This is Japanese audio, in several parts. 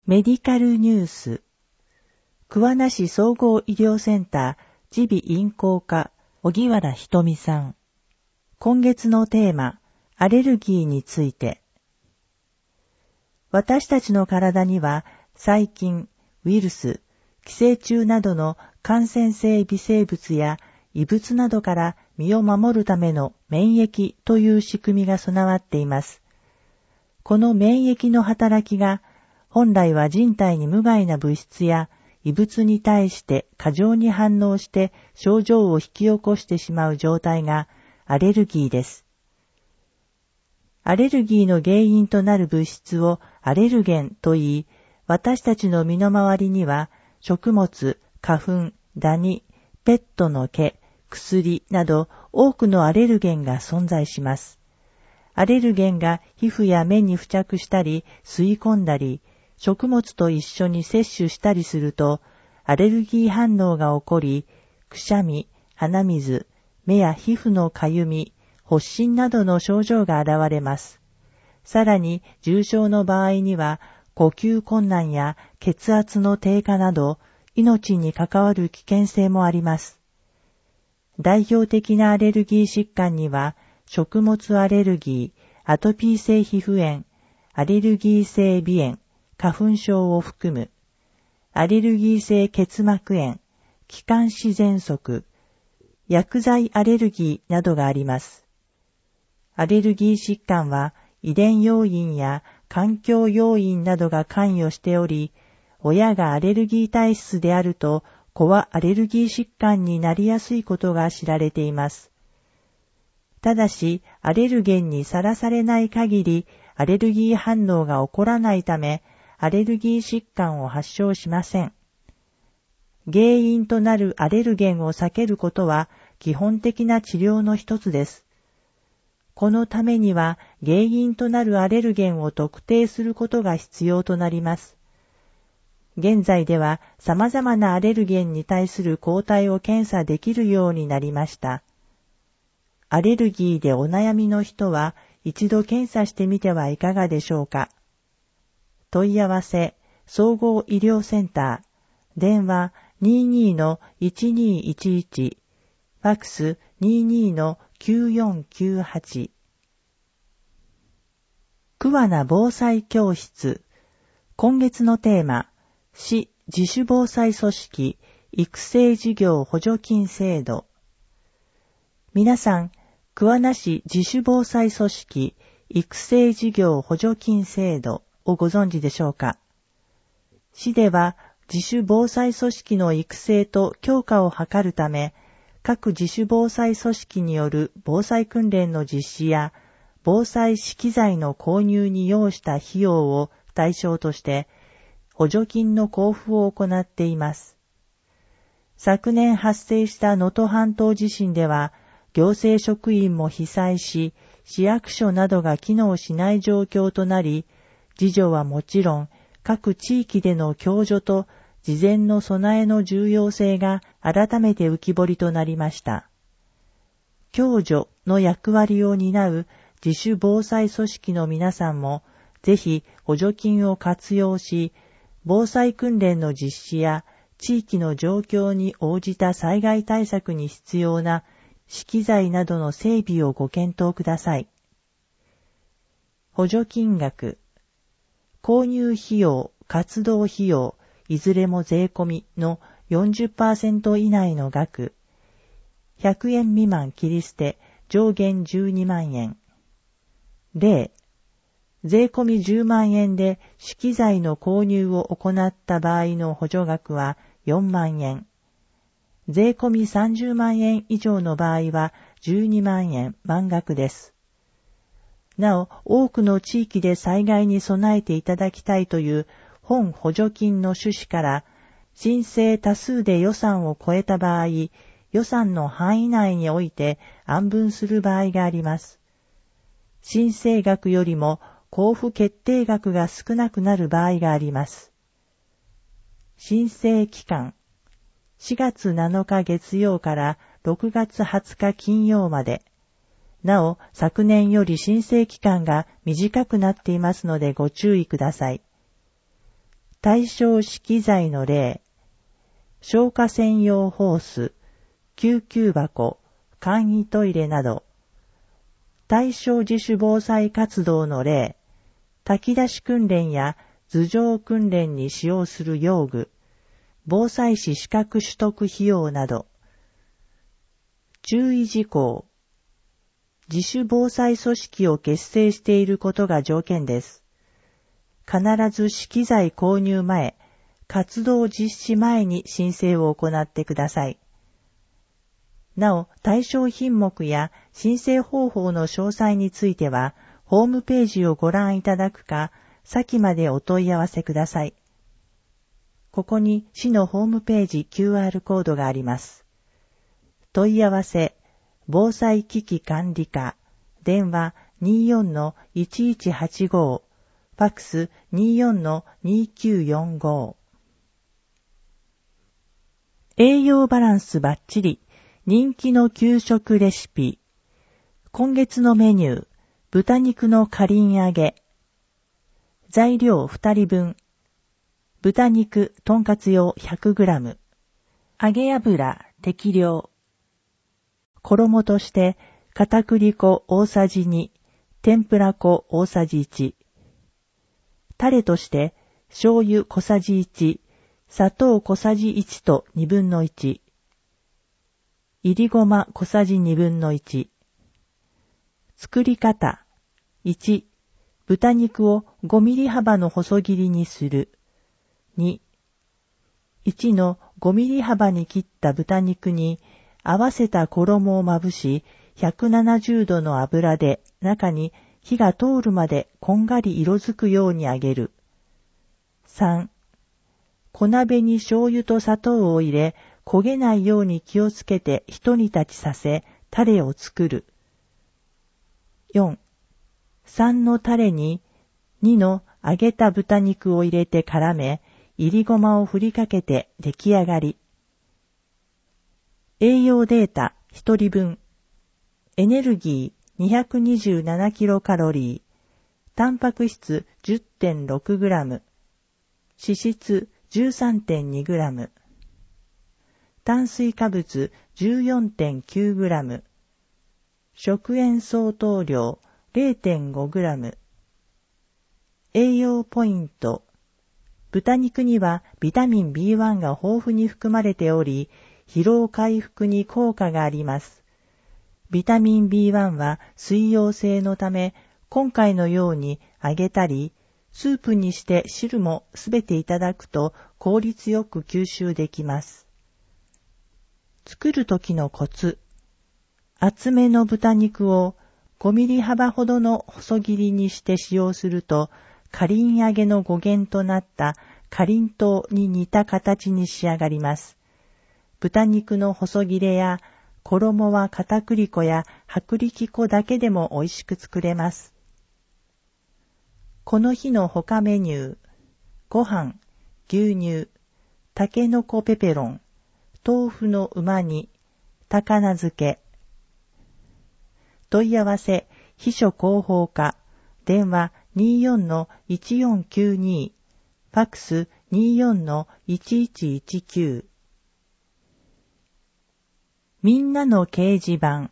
メディカルニュース。桑名市総合医療センター耳鼻咽喉科荻原ひとみさん。今月のテーマ、アレルギーについて。私たちの体には細菌、ウイルス、寄生虫などの感染性微生物や異物などから身を守るための免疫という仕組みが備わっています。この免疫の働きが本来は人体に無害な物質や異物に対して過剰に反応して症状を引き起こしてしまう状態がアレルギーです。アレルギーの原因となる物質をアレルゲンと言い、私たちの身の回りには食物、花粉、ダニ、ペットの毛、薬など多くのアレルゲンが存在します。アレルゲンが皮膚や目に付着したり吸い込んだり、食物と一緒に摂取したりすると、アレルギー反応が起こり、くしゃみ、鼻水、目や皮膚のかゆみ、発疹などの症状が現れます。さらに、重症の場合には、呼吸困難や血圧の低下など、命に関わる危険性もあります。代表的なアレルギー疾患には、食物アレルギー、アトピー性皮膚炎、アレルギー性鼻炎、花粉症を含む、アレルギー性結膜炎、気管支喘息、薬剤アレルギーなどがあります。アレルギー疾患は遺伝要因や環境要因などが関与しており、親がアレルギー体質であると子はアレルギー疾患になりやすいことが知られています。ただし、アレルゲンにさらされない限り、アレルギー反応が起こらないため、アレルギー疾患を発症しません。原因となるアレルゲンを避けることは基本的な治療の一つです。このためには原因となるアレルゲンを特定することが必要となります。現在では様々なアレルゲンに対する抗体を検査できるようになりました。アレルギーでお悩みの人は一度検査してみてはいかがでしょうか。問い合わせ、総合医療センター、電話 22-1211、ファクス 22-9498。桑名防災教室。今月のテーマ、市自主防災組織育成事業補助金制度。皆さん、桑名市自主防災組織育成事業補助金制度をご存知でしょうか。市では自主防災組織の育成と強化を図るため、各自主防災組織による防災訓練の実施や、防災資機材の購入に要した費用を対象として、補助金の交付を行っています。昨年発生した能登半島地震では、行政職員も被災し、市役所などが機能しない状況となり、自助はもちろん、各地域での共助と事前の備えの重要性が改めて浮き彫りとなりました。共助の役割を担う自主防災組織の皆さんも、ぜひ補助金を活用し、防災訓練の実施や地域の状況に応じた災害対策に必要な資機材などの整備をご検討ください。補助金額、購入費用、活動費用、いずれも税込みの 40% 以内の額、100円未満切り捨て、上限12万円。例、税込み10万円で資機材の購入を行った場合の補助額は4万円。税込み30万円以上の場合は12万円満額です。なお、多くの地域で災害に備えていただきたいという本補助金の趣旨から、申請多数で予算を超えた場合、予算の範囲内において案分する場合があります。申請額よりも交付決定額が少なくなる場合があります。申請期間、4月7日月曜から6月20日金曜まで。なお、昨年より申請期間が短くなっていますのでご注意ください。 対象資機材の例、消火専用ホース、救急箱、簡易トイレなど、対象自主防災活動の例、炊き出し訓練や頭上訓練に使用する用具、防災士資格取得費用など、注意事項、自主防災組織を結成していることが条件です。必ず資機材購入前、活動実施前に申請を行ってください。なお、対象品目や申請方法の詳細については、ホームページをご覧いただくか、先までお問い合わせください。ここに市のホームページ QR コードがあります。問い合わせ、防災危機管理課、電話 24-1185、ファックス 24-2945。栄養バランスバッチリ、人気の給食レシピ。今月のメニュー、豚肉のかりん揚げ。材料2人分。豚肉、とんかつ用 100g。揚げ油、適量。衣として、片栗粉大さじ2、天ぷら粉大さじ1。タレとして、醤油小さじ1、砂糖小さじ1と2分の1。いりごま小さじ2分の1。作り方。1、豚肉を5ミリ幅の細切りにする。2、1の5ミリ幅に切った豚肉に合わせた衣をまぶし、170度の油で中に火が通るまでこんがり色づくように揚げる。3、小鍋に醤油と砂糖を入れ、焦げないように気をつけて一煮立ちさせ、タレを作る。4、3のタレに2の揚げた豚肉を入れて絡め、いりごまを振りかけて出来上がり。栄養データ1人分。エネルギー227キロカロリー。タンパク質 10.6 グラム。脂質 13.2 グラム。炭水化物 14.9 グラム。食塩相当量 0.5 グラム。栄養ポイント。豚肉にはビタミン B1 が豊富に含まれており、疲労回復に効果があります。ビタミン B1 は水溶性のため、今回のように揚げたり、スープにして汁もすべていただくと効率よく吸収できます。作る時のコツ。厚めの豚肉を5ミリ幅ほどの細切りにして使用すると、かりん揚げの語源となったかりんとうに似た形に仕上がります。豚肉の細切れや衣は片栗粉や薄力粉だけでも美味しく作れます。この日の他メニュー、ご飯、牛乳、たけのこペペロン、豆腐のうま煮、高菜漬け。問い合わせ、秘書広報課、電話 24-1492、ファックス 24-1119。みんなの掲示板。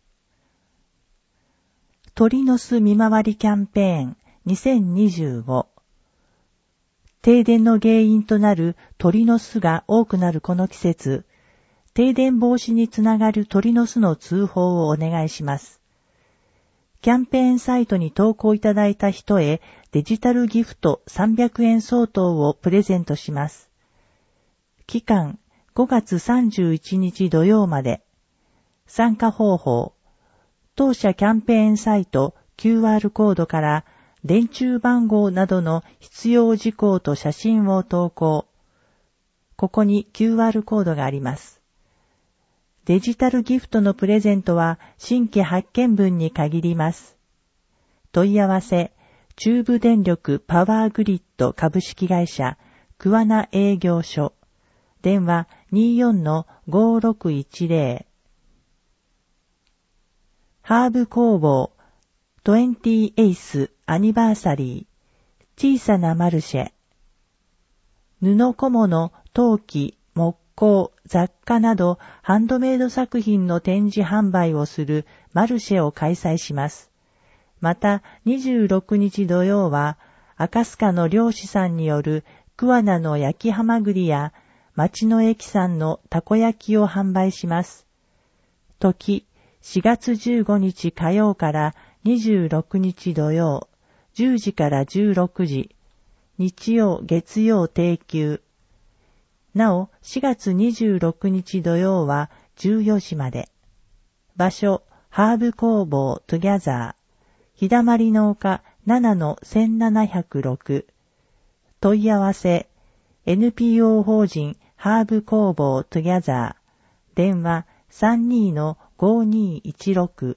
鳥の巣見回りキャンペーン2025。停電の原因となる鳥の巣が多くなるこの季節、停電防止につながる鳥の巣の通報をお願いします。キャンペーンサイトに投稿いただいた人へデジタルギフト300円相当をプレゼントします。期間5月31日土曜まで。参加方法。当社キャンペーンサイト QR コードから電柱番号などの必要事項と写真を投稿。ここに QR コードがあります。デジタルギフトのプレゼントは新規発見分に限ります。問い合わせ、中部電力パワーグリッド株式会社桑名営業所。電話 24-5610。ハーブ工房20th アニバーサリー小さなマルシェ。 布小物、陶器、木工、雑貨などハンドメイド作品の展示販売をするマルシェを開催します。また26日土曜は赤須賀の漁師さんによる桑名の焼きハマグリや町の駅さんのたこ焼きを販売します。時4月15日火曜から26日土曜10時から16時、日曜月曜定休。なお4月26日土曜は14時まで。場所ハーブ工房トゥギャザー。日だまり農家 7-1706 問い合わせ NPO 法人ハーブ工房トゥギャザー電話 32-5216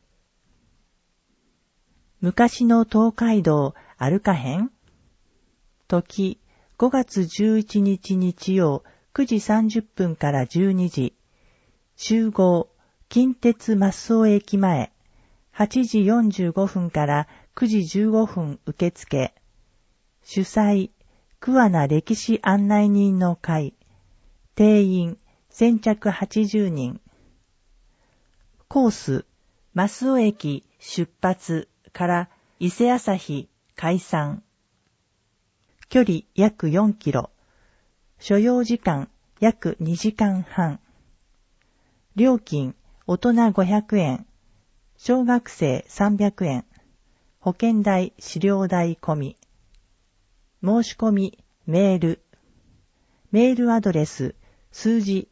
昔の東海道歩かへん？時5月11日日曜9時30分から12時集合近鉄増尾駅前8時45分から9時15分受付。主催、桑名歴史案内人の会。定員、先着80人。コース、増尾駅出発から伊勢朝日解散。距離約4キロ。所要時間約2時間半。料金、大人500円。小学生300円。保険代、飼料代込み。申し込み、メール。メールアドレス、数字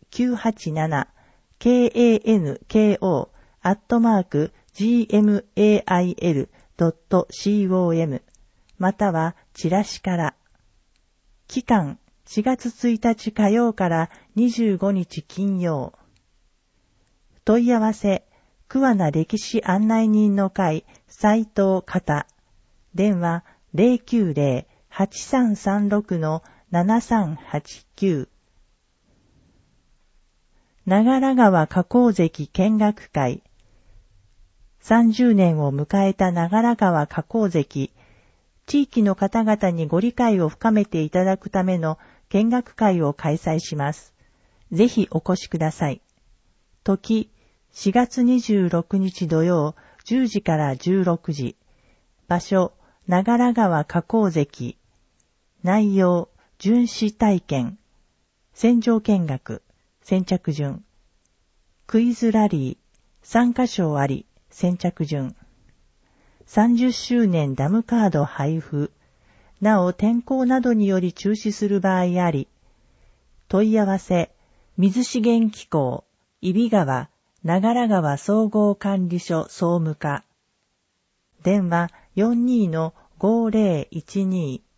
987kanako@gmail.com またはチラシから。期間、4月1日火曜から25日金曜。問い合わせ、桑名歴史案内人の会斉藤方電話 090-8336-7389 長良川河口関見学会30年を迎えた長良川河口関地域の方々にご理解を深めていただくための見学会を開催します。ぜひお越しください。時4月26日土曜10時から16時。場所、長良川河口関。内容、巡視体験。船上見学。先着順。クイズラリー。参加賞あり。先着順。30周年ダムカード配布。なお天候などにより中止する場合あり。問い合わせ、水資源機構、揖斐川、長良川総合管理所総務課。電話 42-5012